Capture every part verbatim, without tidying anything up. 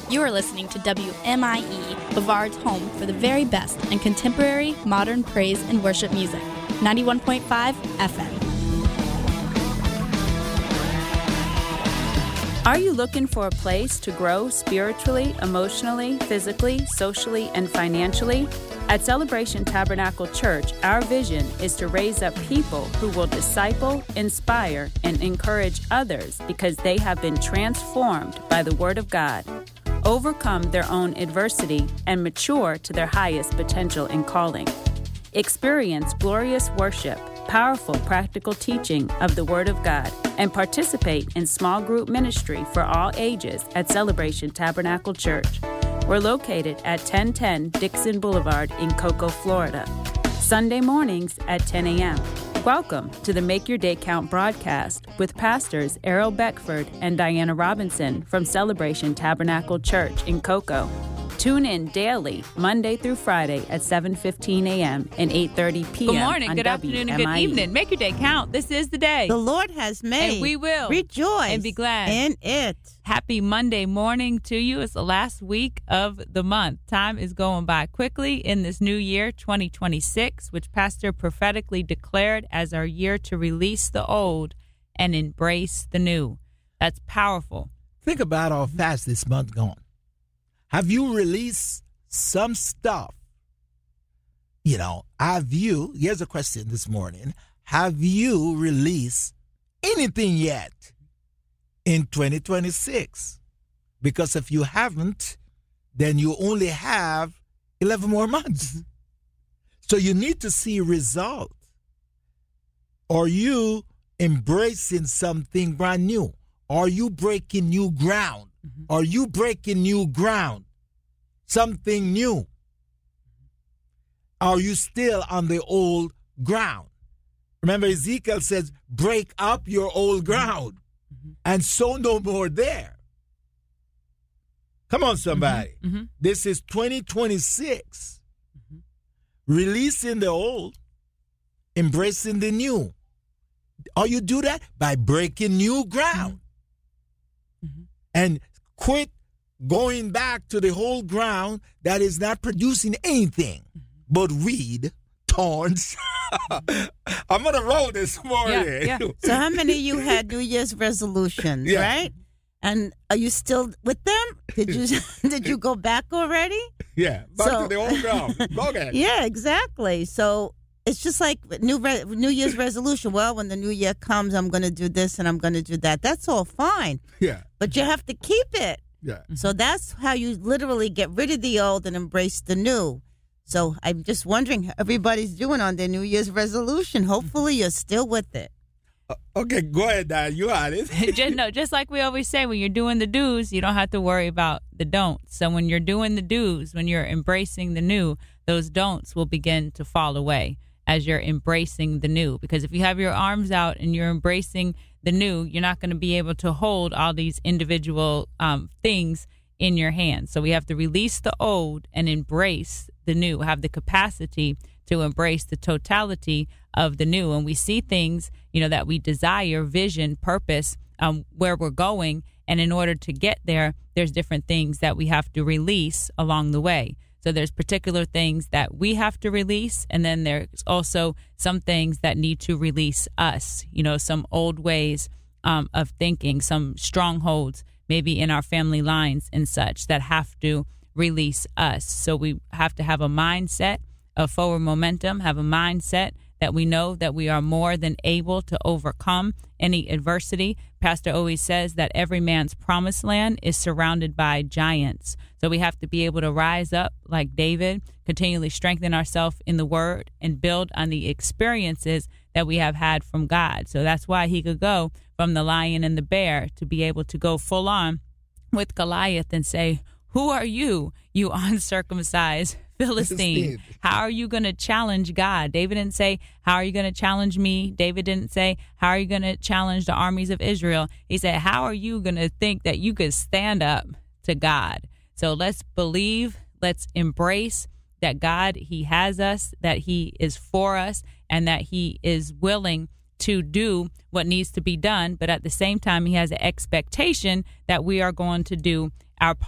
You are listening to W M I E, Bavard's home for the very best in contemporary, modern praise and worship music. ninety-one point five F M. Are you looking for a place to grow spiritually, emotionally, physically, socially, and financially? At Celebration Tabernacle Church, our vision is to raise up people who will disciple, inspire, and encourage others because they have been transformed by the Word of God, overcome their own adversity, and mature to their highest potential and calling. Experience glorious worship, powerful practical teaching of the Word of God, and participate in small group ministry for all ages at Celebration Tabernacle Church. We're located at ten ten Dixon Boulevard in Cocoa, Florida. Sunday mornings at ten a.m. Welcome to the Make Your Day Count broadcast with Pastors Errol Beckford and Diana Robinson from Celebration Tabernacle Church in Cocoa. Tune in daily, Monday through Friday at seven fifteen a.m. and eight thirty p.m. Good morning, good afternoon, and good evening. Make your day count. This is the day the Lord has made. And we will rejoice and be glad in it. Happy Monday morning to you. It's the last week of the month. Time is going by quickly in this new year, twenty twenty-six, which Pastor prophetically declared as our year to release the old and embrace the new. That's powerful. Think about how fast this month gone. Have you released some stuff? You know, have you, here's a question this morning, have you released anything yet in twenty twenty-six? Because if you haven't, then you only have eleven more months. So you need to see result. Are you embracing something brand new? Are you breaking new ground? Mm-hmm. Are you breaking new ground? Something new? Are you still on the old ground? Remember, Ezekiel says, break up your old ground mm-hmm. and sow no more there. Come on, somebody. Mm-hmm. Mm-hmm. This is twenty twenty-six. Mm-hmm. Releasing the old, embracing the new. How you do that? By breaking new ground. Mm-hmm. And quit going back to the whole ground that is not producing anything but weed, thorns. I'm on the road this morning. Yeah, yeah. So how many of you had New Year's resolutions, yeah. right? And are you still with them? Did you did you go back already? Yeah, back so, to the old ground. Go ahead. Yeah, exactly. So it's just like new re- New Year's resolution. Well, when the new year comes, I'm going to do this and I'm going to do that. That's all fine. Yeah. But you have to keep it. Yeah. So that's how you literally get rid of the old and embrace the new. So I'm just wondering how everybody's doing on their New Year's resolution. Hopefully you're still with it. Uh, okay, go ahead, Dad. You had it. just, no, just like we always say, when you're doing the do's, you don't have to worry about the don'ts. So when you're doing the do's, when you're embracing the new, those don'ts will begin to fall away as you're embracing the new. Because if you have your arms out and you're embracing the new, you're not going to be able to hold all these individual um, things in your hands. So we have to release the old and embrace the new, have the capacity to embrace the totality of the new. And we see things, you know, that we desire, vision, purpose, um, where we're going. And in order to get there, there's different things that we have to release along the way. So there's particular things that we have to release, and then there's also some things that need to release us, you know, some old ways um, of thinking, some strongholds maybe in our family lines and such that have to release us. So we have to have a mindset of forward momentum, have a mindset that we know that we are more than able to overcome any adversity. Pastor always says that every man's promised land is surrounded by giants. So we have to be able to rise up like David, continually strengthen ourselves in the word and build on the experiences that we have had from God. So that's why he could go from the lion and the bear to be able to go full on with Goliath and say, who are you, you uncircumcised Philistine? How are you going to challenge God? David didn't say, how are you going to challenge me? David didn't say, how are you going to challenge the armies of Israel? He said, how are you going to think that you could stand up to God? So let's believe, let's embrace that God, he has us, that he is for us, and that he is willing to do what needs to be done. But at the same time, he has an expectation that we are going to do our part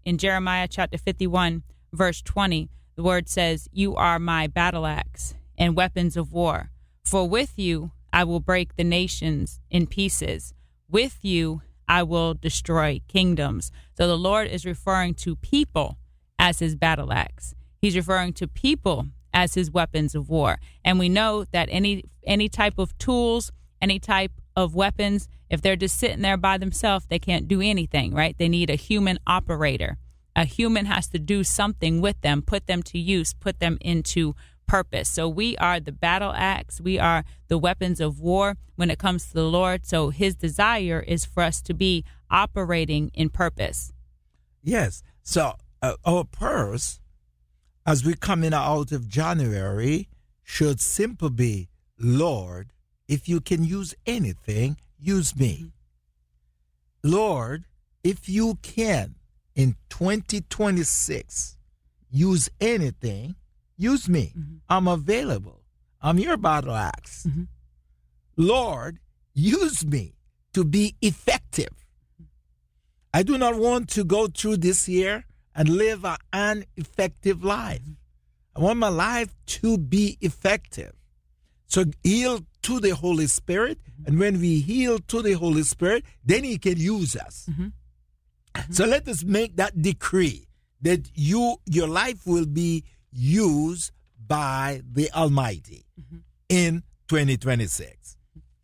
in Jeremiah chapter fifty-one, verse twenty, the word says, "You are my battle axe and weapons of war. For with you I will break the nations in pieces. With you I will destroy kingdoms." So the Lord is referring to people as his battle axe. He's referring to people as his weapons of war. And we know that any any type of tools, any type of weapons, if they're just sitting there by themselves, they can't do anything, right? They need a human operator. A human has to do something with them, put them to use, put them into purpose. So we are the battle axe. We are the weapons of war when it comes to the Lord. So his desire is for us to be operating in purpose. Yes. So uh, our prayers, as we coming out of January, should simply be, Lord, if you can use anything, use me. Mm-hmm. Lord, if you can, in twenty twenty-six, use anything, use me. Mm-hmm. I'm available. I'm your battle axe. Mm-hmm. Lord, use me to be effective. I do not want to go through this year and live an ineffective life. I want my life to be effective. So yield to the Holy Spirit, and when we yield to the Holy Spirit, then he can use us. Mm-hmm. Mm-hmm. So let us make that decree that you your life will be used by the Almighty mm-hmm. in twenty twenty-six.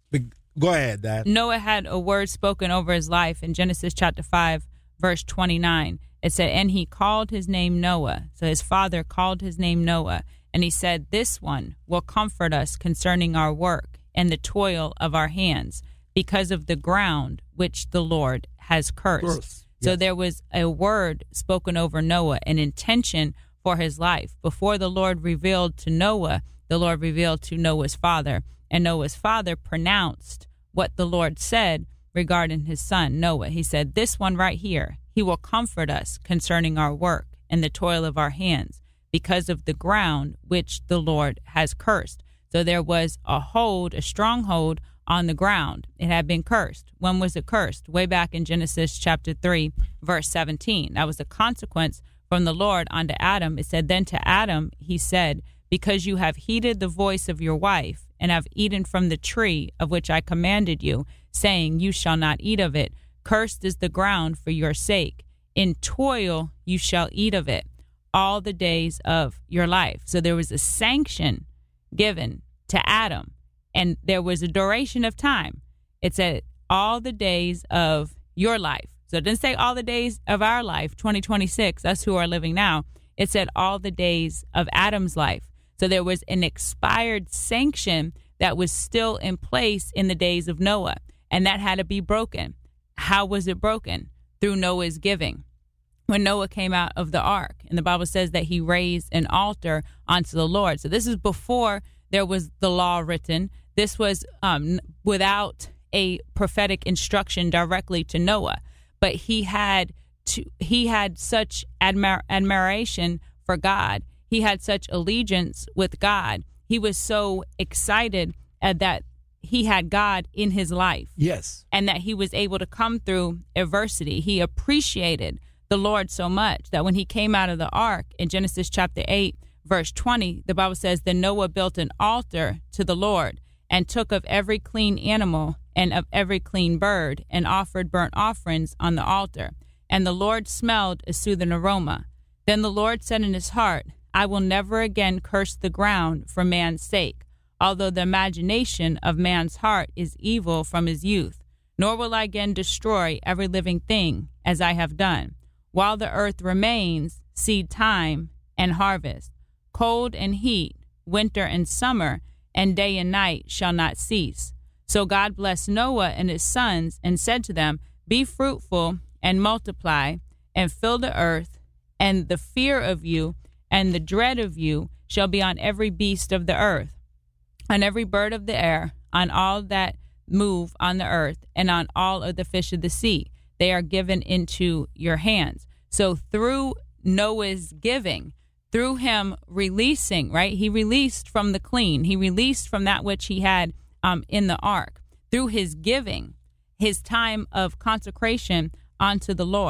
Go ahead, Dad. Noah had a word spoken over his life in Genesis chapter five, verse twenty-nine. It said, "And he called his name Noah." So his father called his name Noah. And he said, "This one will comfort us concerning our work and the toil of our hands, because of the ground which the Lord has cursed." Yes. So there was a word spoken over Noah, an intention for his life. Before the Lord revealed to Noah, the Lord revealed to Noah's father. And Noah's father pronounced what the Lord said regarding his son, Noah. He said, "This one right here, he will comfort us concerning our work and the toil of our hands, because of the ground which the Lord has cursed." So there was a hold, a stronghold on the ground. It had been cursed. When was it cursed? Way back in Genesis chapter three, verse seventeen. That was a consequence from the Lord unto Adam. It said, "Then to Adam he said, because you have heeded the voice of your wife, and have eaten from the tree of which I commanded you, saying, you shall not eat of it. Cursed is the ground for your sake. In toil you shall eat of it all the days of your life." So there was a sanction given to Adam, and there was a duration of time. It said all the days of your life. So it didn't say all the days of our life, twenty twenty-six, us who are living now. It said all the days of Adam's life. So there was an expired sanction that was still in place in the days of Noah, and that had to be broken. How was it broken? Through Noah's giving. When Noah came out of the ark, and the Bible says that he raised an altar unto the Lord. So this is before there was the law written. This was um, without a prophetic instruction directly to Noah, but he had to, he had such admir- admiration for God. He had such allegiance with God. He was so excited uh, that he had God in his life. Yes. And that he was able to come through adversity. He appreciated the Lord so much that when he came out of the ark in Genesis chapter eight, verse twenty, the Bible says, "Then Noah built an altar to the Lord, and took of every clean animal and of every clean bird, and offered burnt offerings on the altar. And the Lord smelled a soothing aroma. Then the Lord said in his heart, I will never again curse the ground for man's sake, although the imagination of man's heart is evil from his youth. Nor will I again destroy every living thing, as I have done. While the earth remains, seed time and harvest, cold and heat, winter and summer, and day and night shall not cease. So God blessed Noah and his sons, and said to them, Be fruitful and multiply, and fill the earth, and the fear of you and the dread of you shall be on every beast of the earth, on every bird of the air, on all that move on the earth, and on all of the fish of the sea. They are given into your hands. So through Noah's giving, through him releasing, right? He released from the clean. He released from that which he had um, in the ark. Through his giving, his time of consecration unto the Lord,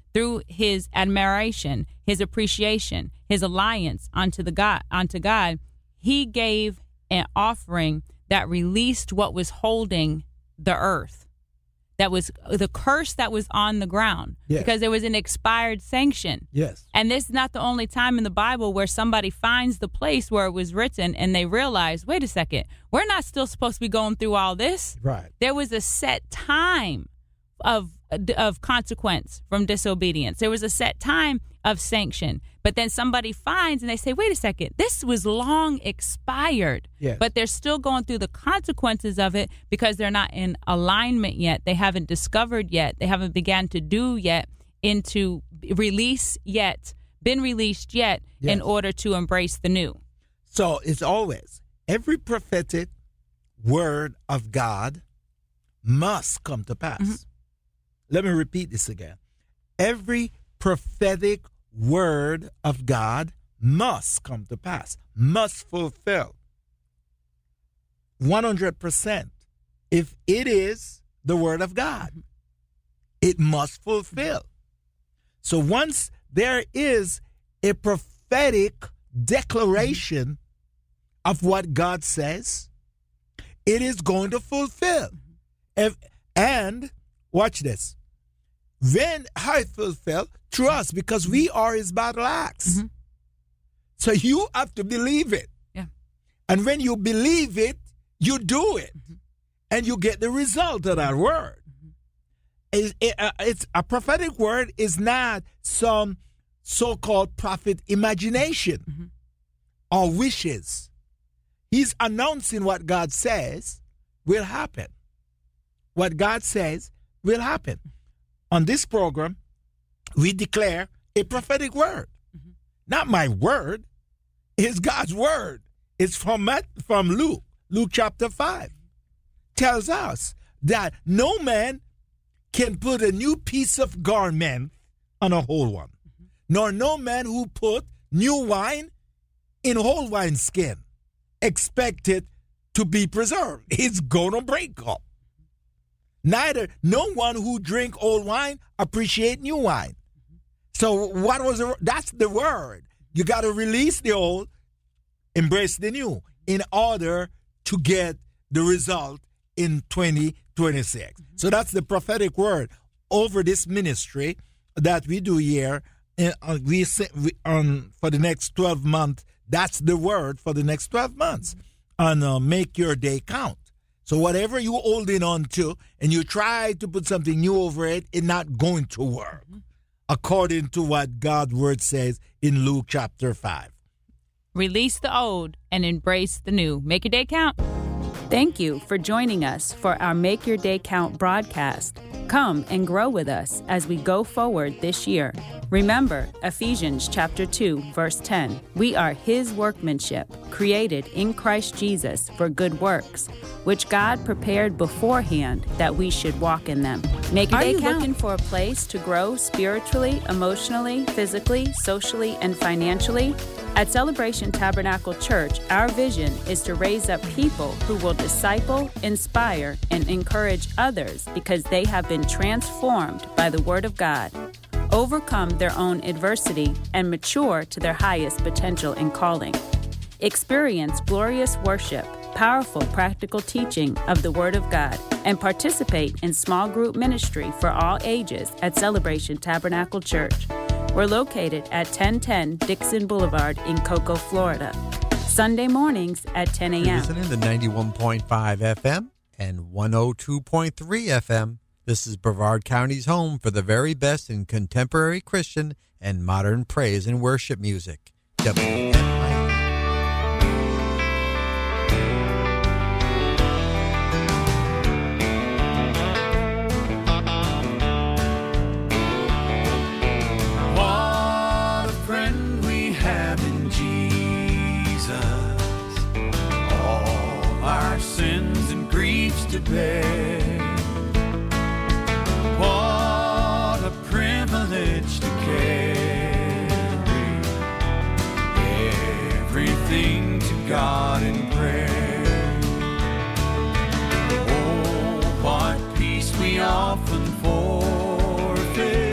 through his admiration, his appreciation, his alliance unto the God, unto God, he gave an offering that released what was holding the earth. That was the curse that was on the ground, yes. because there was an expired sanction. Yes. And this is not the only time in the Bible where somebody finds the place where it was written and they realize, wait a second, we're not still supposed to be going through all this. Right. There was a set time of of consequence from disobedience. There was a set time of sanction. But then somebody finds and they say, wait a second, this was long expired. Yes. But they're still going through the consequences of it because they're not in alignment yet. They haven't discovered yet. They haven't began to do yet into release yet, been released yet yes. in order to embrace the new. So it's always every prophetic word of God must come to pass. Mm-hmm. Let me repeat this again. Every prophetic word of God must come to pass, must fulfill one hundred percent. If it is the word of God, it must fulfill. So once there is a prophetic declaration of what God says, it is going to fulfill. If, and watch this. When how it fulfill? Through us, because we are his battle axe. Mm-hmm. So you have to believe it. Yeah. And when you believe it, you do it. Mm-hmm. And you get the result of that word. Mm-hmm. It, it, uh, it's a prophetic word is not some so-called prophet imagination mm-hmm. or wishes. He's announcing what God says will happen. What God says will happen. On this program, we declare a prophetic word. Mm-hmm. Not my word. It's God's word. It's from, from Luke. Luke chapter five tells us that no man can put a new piece of garment on a whole one, mm-hmm. nor no man who put new wine in whole wineskin expect it to be preserved. It's going to break up. Neither, no one who drink old wine appreciate new wine. So what was the, that's the word. You got to release the old, embrace the new in order to get the result in twenty twenty-six. Mm-hmm. So that's the prophetic word over this ministry that we do here. And uh, we, we um, for the next twelve months, that's the word for the next twelve months. Mm-hmm. And uh, make your day count. So whatever you holding on to and you try to put something new over it, it's not going to work. Mm-hmm. According to what God's word says in Luke chapter five. Release the old and embrace the new. Make your day count. Thank you for joining us for our Make Your Day Count broadcast. Come and grow with us as we go forward this year. Remember Ephesians chapter two, verse ten. We are his workmanship, created in Christ Jesus for good works, which God prepared beforehand that we should walk in them. Make your Are day you count. looking For a place to grow spiritually, emotionally, physically, socially, and financially? At Celebration Tabernacle Church, our vision is to raise up people who will disciple, inspire, and encourage others because they have been transformed by the Word of God, overcome their own adversity, and mature to their highest potential and calling. Experience glorious worship, powerful practical teaching of the Word of God, and participate in small group ministry for all ages at Celebration Tabernacle Church. We're located at ten ten Dixon Boulevard in Cocoa, Florida. Sunday mornings at ten a.m. You're listening to ninety-one point five F M and one oh two point three F M. This is Brevard County's home for the very best in contemporary Christian and modern praise and worship music. W-